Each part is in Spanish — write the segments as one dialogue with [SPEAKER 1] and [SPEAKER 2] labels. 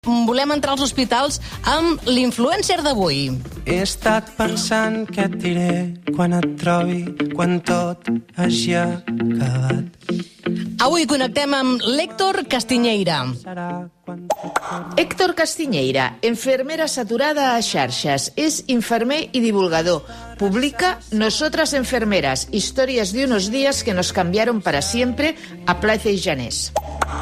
[SPEAKER 1] Volem entrar als hospitals amb l'influencer d'avui.
[SPEAKER 2] He estat pensant què et diré quan et trobi, quan tot hagi acabat.
[SPEAKER 1] Avui connectem amb l'Héctor Castiñeira.
[SPEAKER 3] Héctor Castiñeira, enfermera saturada a xarxas, és infermer i divulgador. Publica Nosotras Enfermeras, historias de unos días que nos cambiaron para siempre, a Plaza i Janés.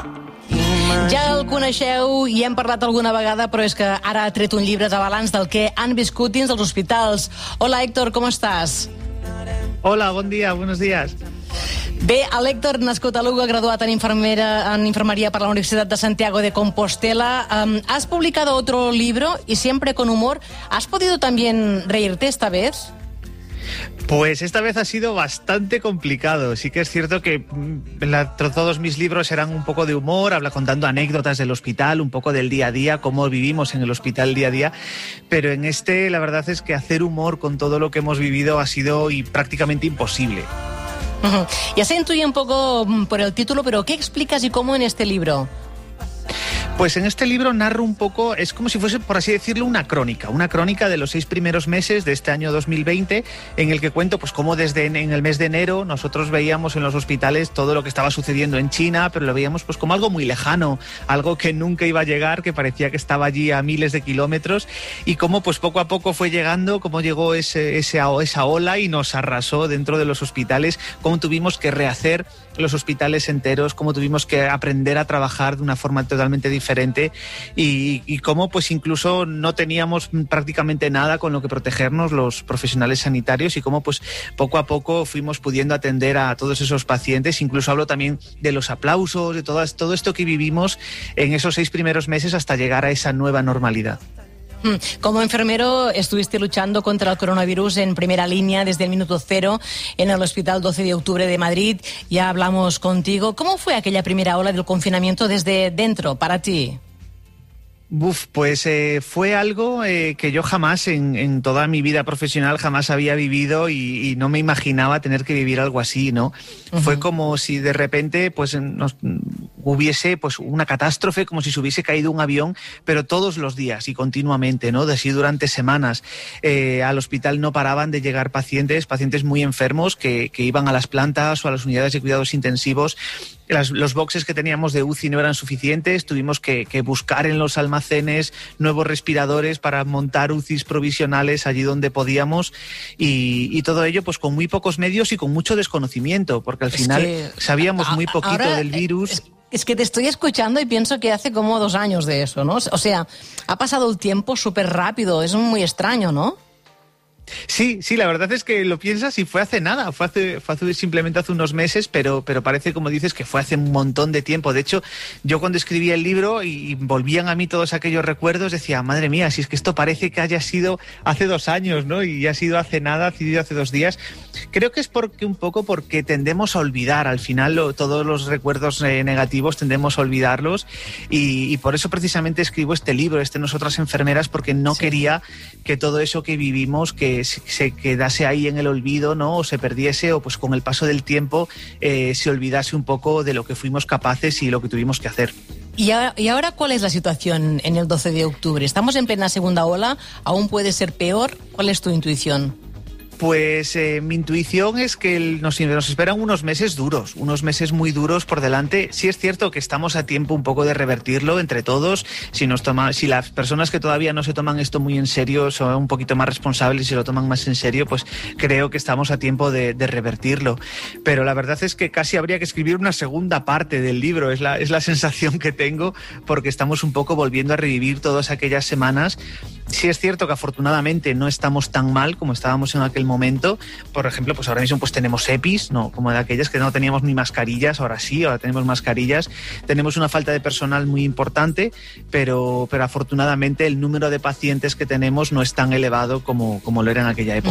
[SPEAKER 1] Ja el coneixeu i hem parlat alguna vegada, però és que ara ha tret un llibre de balanç del que han viscut dins dels hospitals. Hola, Héctor, com estàs?
[SPEAKER 4] Hola, bon dia, buenos días.
[SPEAKER 1] Bé, l'Héctor, nascut a Lugo, graduat en enfermería por la Universidad de Santiago de Compostela. Has publicado otro libro y siempre con humor. ¿Has podido también reírte esta vez?
[SPEAKER 4] Pues esta vez ha sido bastante complicado. Sí que es cierto que todos mis libros eran un poco de humor, contando anécdotas del hospital, un poco del día a día, cómo vivimos en el hospital día a día, pero en este la verdad es que hacer humor con todo lo que hemos vivido ha sido prácticamente imposible.
[SPEAKER 1] Ya se intuye un poco por el título, pero ¿qué explicas y cómo en este libro?
[SPEAKER 4] Pues en este libro narro un poco, es como si fuese, por así decirlo, una crónica de los 6 primeros meses de este año 2020, en el que cuento pues cómo desde en el mes de enero nosotros veíamos en los hospitales todo lo que estaba sucediendo en China, pero lo veíamos pues como algo muy lejano, algo que nunca iba a llegar, que parecía que estaba allí a miles de kilómetros, y cómo pues poco a poco fue llegando, cómo llegó esa ola y nos arrasó dentro de los hospitales, cómo tuvimos que rehacer los hospitales enteros, cómo tuvimos que aprender a trabajar de una forma totalmente diferente y cómo pues incluso no teníamos prácticamente nada con lo que protegernos los profesionales sanitarios y cómo pues poco a poco fuimos pudiendo atender a todos esos pacientes. Incluso hablo también de los aplausos, de todo esto que vivimos en esos 6 primeros meses hasta llegar a esa nueva normalidad.
[SPEAKER 1] Como enfermero estuviste luchando contra el coronavirus en primera línea desde el minuto cero en el Hospital 12 de Octubre de Madrid. Ya hablamos contigo. ¿Cómo fue aquella primera ola del confinamiento desde dentro para ti?
[SPEAKER 4] Pues fue algo que yo jamás en toda mi vida profesional jamás había vivido y no me imaginaba tener que vivir algo así, ¿no? Fue como si de repente pues hubiese pues una catástrofe, como si se hubiese caído un avión, pero todos los días y continuamente, ¿no? Así durante semanas. Al hospital no paraban de llegar pacientes muy enfermos que iban a las plantas o a las unidades de cuidados intensivos. Los boxes que teníamos de UCI no eran suficientes, tuvimos que buscar en los almacenes nuevos respiradores para montar UCIs provisionales allí donde podíamos y todo ello pues con muy pocos medios y con mucho desconocimiento, porque al final sabíamos muy poquito del virus.
[SPEAKER 1] Es que te estoy escuchando y pienso que hace como 2 años de eso, ¿no? O sea, ha pasado el tiempo súper rápido, es muy extraño, ¿no?
[SPEAKER 4] Sí, la verdad es que lo piensas y fue hace nada, fue simplemente hace unos meses, pero parece, como dices, que fue hace un montón de tiempo. De hecho, yo cuando escribí el libro y volvían a mí todos aquellos recuerdos, decía, madre mía, si es que esto parece que haya sido hace 2 años, ¿no? Y ha sido hace nada, ha sido hace 2 días. Creo que es porque tendemos a olvidar, al final todos los recuerdos negativos tendemos a olvidarlos y por eso precisamente escribo este libro, Nosotras Enfermeras, porque no quería que todo eso que vivimos, que se quedase ahí en el olvido, ¿no? O se perdiese, o pues con el paso del tiempo se olvidase un poco de lo que fuimos capaces y lo que tuvimos que hacer.
[SPEAKER 1] ¿Y ahora cuál es la situación en el 12 de octubre? ¿Estamos en plena segunda ola? ¿Aún puede ser peor? ¿Cuál es tu intuición?
[SPEAKER 4] Pues mi intuición es que nos esperan unos meses duros, unos meses muy duros por delante. Sí es cierto que estamos a tiempo un poco de revertirlo entre todos. Si las personas que todavía no se toman esto muy en serio son un poquito más responsables y se lo toman más en serio, pues creo que estamos a tiempo de revertirlo. Pero la verdad es que casi habría que escribir una segunda parte del libro, es la sensación que tengo, porque estamos un poco volviendo a revivir todas aquellas semanas. Sí es cierto que afortunadamente no estamos tan mal como estábamos en aquel momento. Por ejemplo, pues ahora mismo pues tenemos EPIs, no como de aquellas que no teníamos ni mascarillas, ahora tenemos mascarillas. Tenemos una falta de personal muy importante, pero afortunadamente el número de pacientes que tenemos no es tan elevado como lo era en aquella época.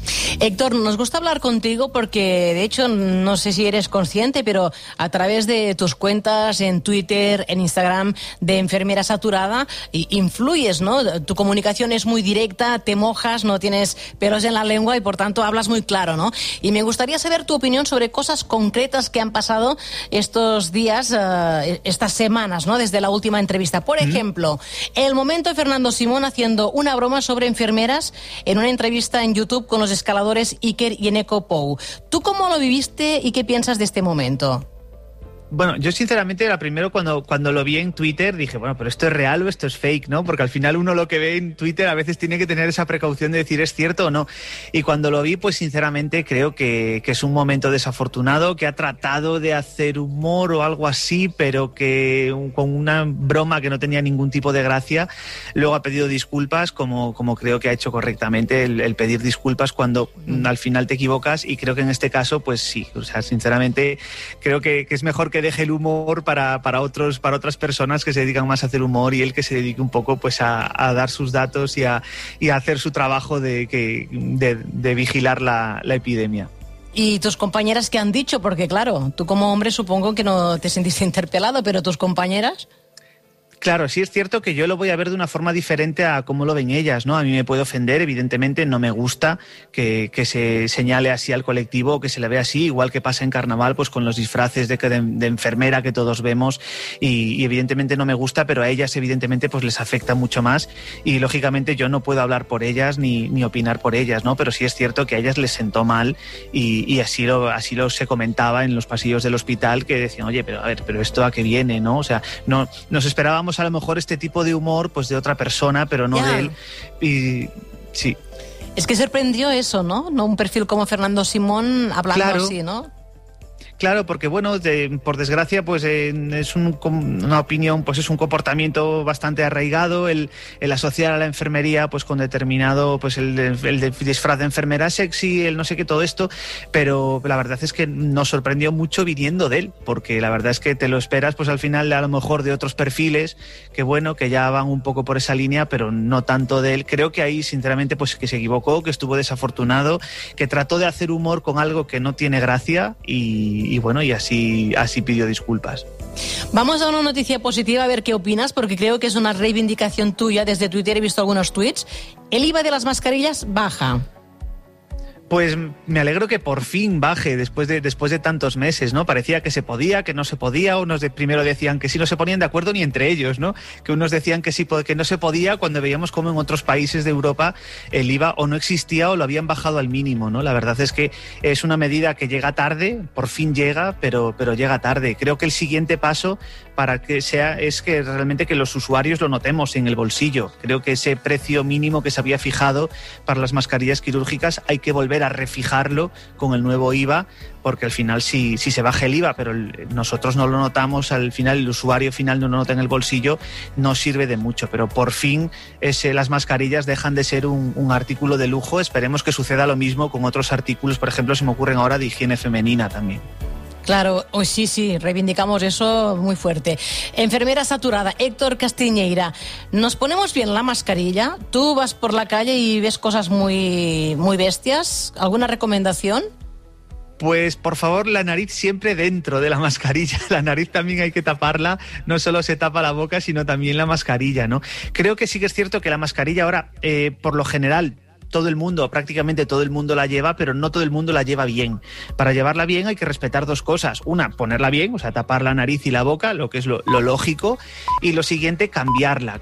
[SPEAKER 1] Héctor, nos gusta hablar contigo porque, de hecho, no sé si eres consciente, pero a través de tus cuentas en Twitter, en Instagram, de Enfermera Saturada, influyes, ¿no? Tu comunicación es muy directa, te mojas, no tienes pelos en la lengua y, por tanto, hablas muy claro, ¿no? Y me gustaría saber tu opinión sobre cosas concretas que han pasado estos días, estas semanas, ¿no? Desde la última entrevista. Por ejemplo, el momento de Fernando Simón haciendo una broma sobre enfermeras en una entrevista en YouTube con los escaladores Iker y Eneko Pou. ¿Tú cómo lo viviste y qué piensas de este momento?
[SPEAKER 4] Bueno, yo sinceramente era primero cuando lo vi en Twitter dije, bueno, pero ¿esto es real o esto es fake, no? Porque al final uno lo que ve en Twitter a veces tiene que tener esa precaución de decir es cierto o no. Y cuando lo vi, pues sinceramente creo que es un momento desafortunado, que ha tratado de hacer humor o algo así, pero que con una broma que no tenía ningún tipo de gracia. Luego ha pedido disculpas, como creo que ha hecho correctamente el pedir disculpas cuando al final te equivocas, y creo que en este caso, pues sí. O sea, sinceramente creo que es mejor que deje el humor para otras personas que se dedican más a hacer humor, y él que se dedique un poco pues a dar sus datos y a hacer su trabajo de vigilar la epidemia.
[SPEAKER 1] ¿Y tus compañeras qué han dicho? Porque claro, tú como hombre supongo que no te sentiste interpelado, pero tus compañeras...
[SPEAKER 4] Claro, sí es cierto que yo lo voy a ver de una forma diferente a cómo lo ven ellas, ¿no? A mí me puede ofender, evidentemente, no me gusta que se señale así al colectivo, que se le vea así, igual que pasa en carnaval, pues con los disfraces de enfermera que todos vemos, y evidentemente no me gusta, pero a ellas evidentemente pues les afecta mucho más, y lógicamente yo no puedo hablar por ellas ni opinar por ellas, ¿no? Pero sí es cierto que a ellas les sentó mal, y así lo se comentaba en los pasillos del hospital, que decían, oye, pero a ver, pero esto a qué viene, ¿no? O sea, no nos esperábamos a lo mejor este tipo de humor pues de otra persona, pero no de él. Y sí.
[SPEAKER 1] Es que sorprendió eso, ¿no? No un perfil como Fernando Simón hablando
[SPEAKER 4] claro.
[SPEAKER 1] así, ¿no?
[SPEAKER 4] Claro, porque bueno, por desgracia, pues es una opinión, pues es un comportamiento bastante arraigado el asociar a la enfermería pues con determinado, pues el disfraz de enfermera sexy, el no sé qué, todo esto, pero la verdad es que nos sorprendió mucho viniendo de él, porque la verdad es que te lo esperas pues al final a lo mejor de otros perfiles que bueno, que ya van un poco por esa línea, pero no tanto de él. Creo que ahí sinceramente pues que se equivocó, que estuvo desafortunado, que trató de hacer humor con algo que no tiene gracia, y bueno, y así pidió disculpas.
[SPEAKER 1] Vamos a una noticia positiva, a ver qué opinas, porque creo que es una reivindicación tuya. Desde Twitter he visto algunos tweets. El IVA de las mascarillas baja.
[SPEAKER 4] Pues me alegro que por fin baje después de tantos meses, ¿no? Parecía que se podía, que no se podía, unos primero decían que sí, no se ponían de acuerdo ni entre ellos, ¿no? Que unos decían que sí, que no se podía, cuando veíamos cómo en otros países de Europa el IVA o no existía o lo habían bajado al mínimo, ¿no? La verdad es que es una medida que llega tarde, por fin llega, pero llega tarde. Creo que el siguiente paso para que sea es que realmente que los usuarios lo notemos en el bolsillo. Creo que ese precio mínimo que se había fijado para las mascarillas quirúrgicas hay que volver a refijarlo con el nuevo IVA, porque al final si se baja el IVA, pero nosotros no lo notamos, al final el usuario final no lo nota en el bolsillo, no sirve de mucho. Pero por fin las mascarillas dejan de ser un artículo de lujo. Esperemos que suceda lo mismo con otros artículos, por ejemplo, se me ocurren ahora de higiene femenina también.
[SPEAKER 1] Claro, sí, reivindicamos eso muy fuerte. Enfermera Saturada, Héctor Castiñeira, ¿nos ponemos bien la mascarilla? ¿Tú vas por la calle y ves cosas muy, muy bestias? ¿Alguna recomendación?
[SPEAKER 4] Pues por favor, la nariz siempre dentro de la mascarilla. La nariz también hay que taparla, no solo se tapa la boca, sino también la mascarilla, ¿no? Creo que sí que es cierto que la mascarilla ahora, por lo general, prácticamente todo el mundo la lleva, pero no todo el mundo la lleva bien. Para llevarla bien hay que respetar dos cosas. Una, ponerla bien, o sea, tapar la nariz y la boca, lo que es lo lógico. Y lo siguiente, cambiarla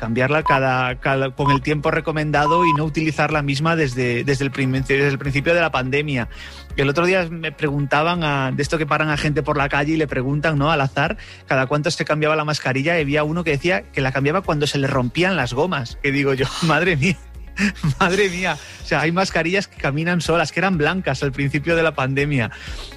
[SPEAKER 4] con el tiempo recomendado y no utilizar la misma desde el principio de la pandemia. El otro día me preguntaban de esto que paran a gente por la calle y le preguntan, ¿no?, al azar, cada cuánto se cambiaba la mascarilla, y había uno que decía que la cambiaba cuando se le rompían las gomas. Que digo yo, madre mía. Madre mía, o sea, hay mascarillas que caminan solas, que eran blancas al principio de la pandemia.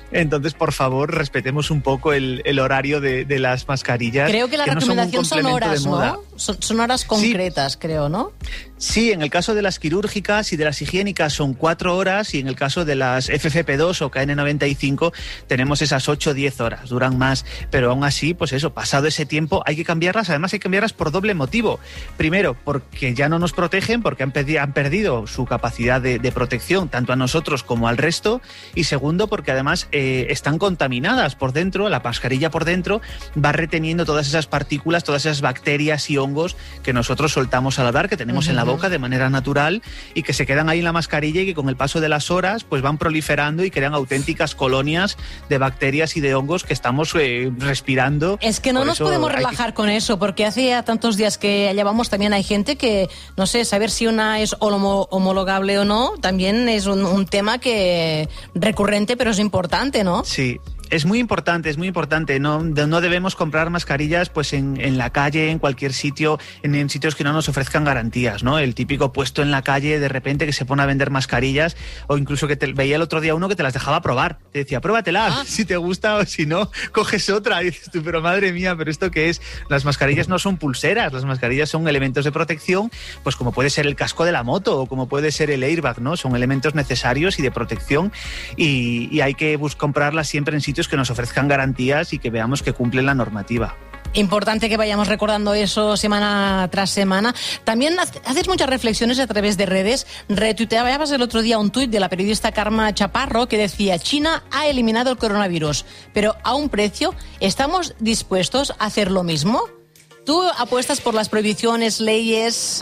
[SPEAKER 4] Entonces, por favor, respetemos un poco el horario de las mascarillas.
[SPEAKER 1] Creo que la recomendación son horas, ¿no? Son horas concretas,
[SPEAKER 4] sí.
[SPEAKER 1] Creo, ¿no?
[SPEAKER 4] Sí, en el caso de las quirúrgicas y de las higiénicas son 4 horas y en el caso de las FFP2 o KN95 tenemos esas 8 o 10 horas, duran más, pero aún así, pues eso, pasado ese tiempo hay que cambiarlas, además hay que cambiarlas por doble motivo. Primero, porque ya no nos protegen, porque han perdido su capacidad de protección tanto a nosotros como al resto, y segundo, porque además están contaminadas por dentro, la mascarilla por dentro va reteniendo todas esas partículas, todas esas bacterias y hongos que nosotros soltamos al hablar, que tenemos en la boca de manera natural y que se quedan ahí en la mascarilla y que con el paso de las horas pues van proliferando y crean auténticas colonias de bacterias y de hongos que estamos respirando.
[SPEAKER 1] Es que no nos podemos relajar con eso, porque hace ya tantos días que allá vamos, también hay gente que, no sé, saber si una es homologable o no, también es un tema que recurrente, pero es importante, ¿no?
[SPEAKER 4] Sí. Es muy importante, es muy importante. No debemos comprar mascarillas pues en la calle, en cualquier sitio, en sitios que no nos ofrezcan garantías, ¿no? El típico puesto en la calle de repente que se pone a vender mascarillas, o incluso que veía el otro día uno que te las dejaba probar. Te decía, pruébatela, si te gusta, o si no, coges otra. Y dices tú, pero madre mía, ¿pero esto qué es? Las mascarillas no son pulseras, las mascarillas son elementos de protección, pues como puede ser el casco de la moto o como puede ser el airbag, ¿no? Son elementos necesarios y de protección y hay que comprarlas siempre en sitios que nos ofrezcan garantías y que veamos que cumplen la normativa.
[SPEAKER 1] Importante que vayamos recordando eso semana tras semana. También haces muchas reflexiones a través de redes. Retuiteabas el otro día un tuit de la periodista Karma Chaparro que decía: China ha eliminado el coronavirus, pero a un precio. ¿Estamos dispuestos a hacer lo mismo? ¿Tú apuestas por las prohibiciones, leyes?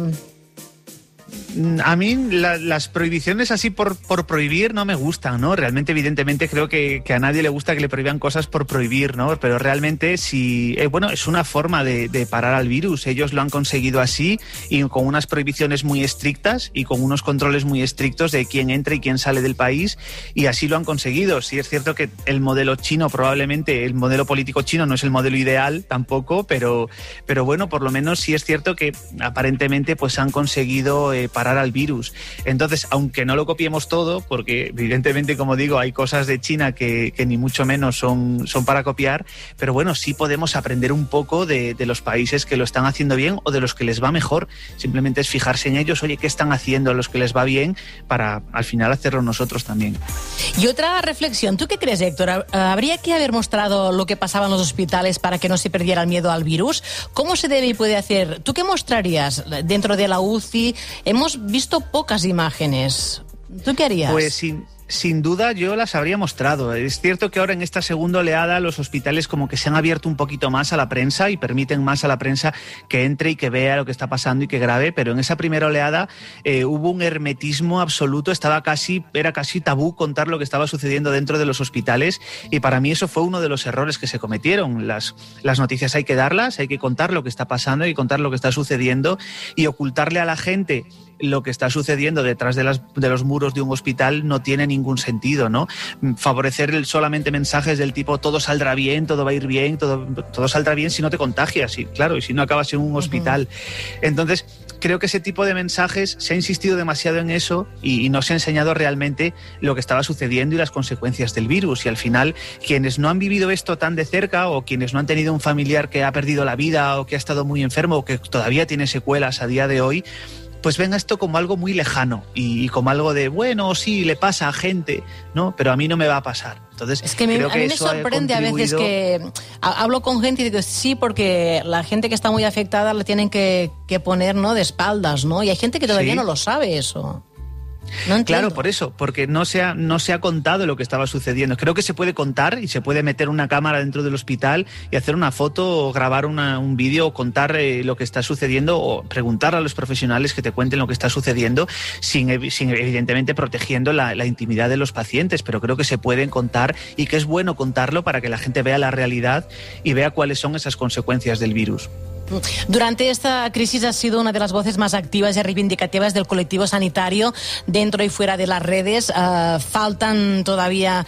[SPEAKER 4] A mí las prohibiciones así por prohibir no me gustan, ¿no? Realmente, evidentemente, creo que a nadie le gusta que le prohíban cosas por prohibir, ¿no? Pero realmente bueno, es una forma de parar al virus. Ellos lo han conseguido así y con unas prohibiciones muy estrictas y con unos controles muy estrictos de quién entra y quién sale del país, y así lo han conseguido. Sí es cierto que el modelo chino, probablemente el modelo político chino no es el modelo ideal tampoco, pero bueno, por lo menos sí es cierto que aparentemente pues han conseguido parar al virus. Entonces, aunque no lo copiemos todo, porque evidentemente, como digo, hay cosas de China que ni mucho menos son para copiar, pero bueno, sí podemos aprender un poco de los países que lo están haciendo bien o de los que les va mejor. Simplemente es fijarse en ellos, oye, ¿qué están haciendo los que les va bien? Para al final hacerlo nosotros también.
[SPEAKER 1] Y otra reflexión, ¿tú qué crees, Héctor? ¿Habría que haber mostrado lo que pasaba en los hospitales para que no se perdiera el miedo al virus? ¿Cómo se debe y puede hacer? ¿Tú qué mostrarías dentro de la UCI? Hemos visto pocas imágenes. ¿Tú qué harías?
[SPEAKER 4] Pues sin duda yo las habría mostrado. Es cierto que ahora en esta segunda oleada los hospitales como que se han abierto un poquito más a la prensa y permiten más a la prensa que entre y que vea lo que está pasando y que grabe, pero en esa primera oleada hubo un hermetismo absoluto, era casi tabú contar lo que estaba sucediendo dentro de los hospitales, y para mí eso fue uno de los errores que se cometieron. Las noticias hay que darlas, hay que contar lo que está pasando, hay que contar lo que está sucediendo, y ocultarle a la gente lo que está sucediendo detrás de los muros de un hospital no tiene ningún sentido, ¿no? Favorecer solamente mensajes del tipo todo saldrá bien, todo va a ir bien, todo saldrá bien si no te contagias, y claro, y si no acabas en un hospital. Entonces, creo que ese tipo de mensajes, se ha insistido demasiado en eso y no se ha enseñado realmente lo que estaba sucediendo y las consecuencias del virus, y al final quienes no han vivido esto tan de cerca, o quienes no han tenido un familiar que ha perdido la vida o que ha estado muy enfermo o que todavía tiene secuelas a día de hoy, pues ven esto como algo muy lejano y como algo de, bueno, sí, le pasa a gente, ¿no? Pero a mí no me va a pasar. Entonces,
[SPEAKER 1] es que a mí me sorprende a veces que hablo con gente y digo, sí, porque la gente que está muy afectada la tienen que poner, ¿no?, de espaldas, ¿no? Y hay gente que todavía no lo sabe eso. No
[SPEAKER 4] claro, por eso, porque no se ha contado lo que estaba sucediendo. Creo que se puede contar y se puede meter una cámara dentro del hospital y hacer una foto o grabar un vídeo o contar lo que está sucediendo, o preguntar a los profesionales que te cuenten lo que está sucediendo, sin evidentemente protegiendo la intimidad de los pacientes, pero creo que se pueden contar y que es bueno contarlo para que la gente vea la realidad y vea cuáles son esas consecuencias del virus.
[SPEAKER 1] Durante esta crisis has sido una de las voces más activas y reivindicativas del colectivo sanitario dentro y fuera de las redes. Faltan todavía,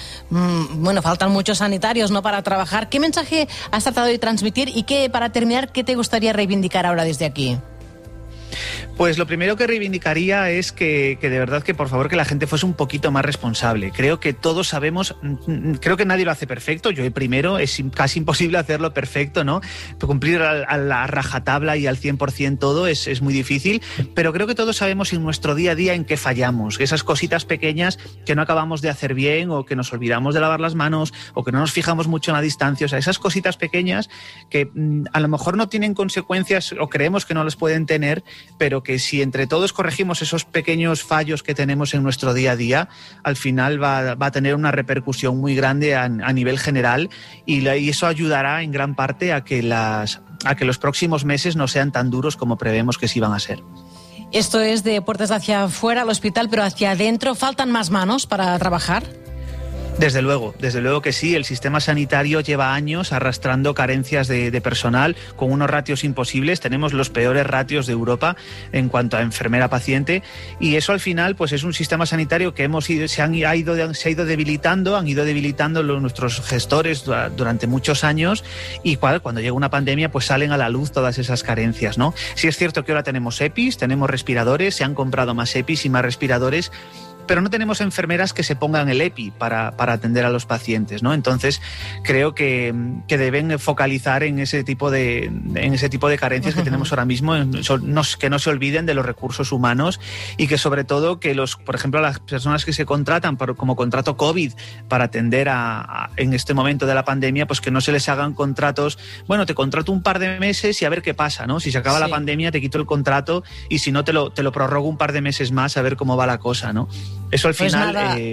[SPEAKER 1] faltan muchos sanitarios, ¿no?, para trabajar. ¿Qué mensaje has tratado de transmitir y para terminar, qué te gustaría reivindicar ahora desde aquí?
[SPEAKER 4] Pues lo primero que reivindicaría es que de verdad que por favor que la gente fuese un poquito más responsable. Creo que todos sabemos, creo que nadie lo hace perfecto, yo el primero, es casi imposible hacerlo perfecto, ¿no? Cumplir a la rajatabla y al 100% todo es muy difícil, pero creo que todos sabemos en nuestro día a día en qué fallamos, esas cositas pequeñas que no acabamos de hacer bien o que nos olvidamos de lavar las manos o que no nos fijamos mucho en la distancia, o sea, esas cositas pequeñas que a lo mejor no tienen consecuencias o creemos que no las pueden tener, pero que si entre todos corregimos esos pequeños fallos que tenemos en nuestro día a día, al final va a tener una repercusión muy grande a nivel general y eso ayudará en gran parte a que los próximos meses no sean tan duros como prevemos que sí van a ser.
[SPEAKER 1] Esto es de puertas hacia afuera al hospital, pero hacia adentro, ¿faltan más manos para trabajar?
[SPEAKER 4] Desde luego que sí. El sistema sanitario lleva años arrastrando carencias de personal con unos ratios imposibles. Tenemos los peores ratios de Europa en cuanto a enfermera-paciente y eso al final pues es un sistema sanitario que se ha ido debilitando, han ido debilitando nuestros gestores durante muchos años y cuando llega una pandemia pues salen a la luz todas esas carencias, ¿no? Sí es cierto que ahora tenemos EPIs, tenemos respiradores, se han comprado más EPIs y más respiradores, pero no tenemos enfermeras que se pongan el EPI para atender a los pacientes, ¿no? Entonces creo que deben focalizar en ese tipo de carencias que tenemos ahora mismo, que no se olviden de los recursos humanos y que sobre todo que por ejemplo las personas que se contratan como contrato COVID para atender en este momento de la pandemia, pues que no se les hagan contratos, bueno, te contrato un par de meses y a ver qué pasa, ¿no? Si se acaba la pandemia te quito el contrato y si no te lo prorrogo un par de meses más a ver cómo va la cosa, ¿no? Eso al final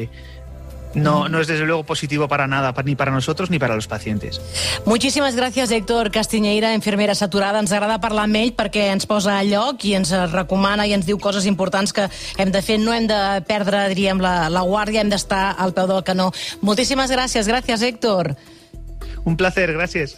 [SPEAKER 4] no es desde luego positivo para nada, ni para nosotros ni para los pacientes.
[SPEAKER 1] Moltíssimes gràcies, Héctor Castiñeira, infermera saturada. Ens agrada parlar amb ell perquè ens posa a lloc i ens recomana i ens diu coses importants que hem de fer. No hem de perdre, diríem, la guàrdia, hem d'estar al peu del canó. Moltíssimes gràcies. Gràcies, Héctor.
[SPEAKER 4] Un placer, gracias.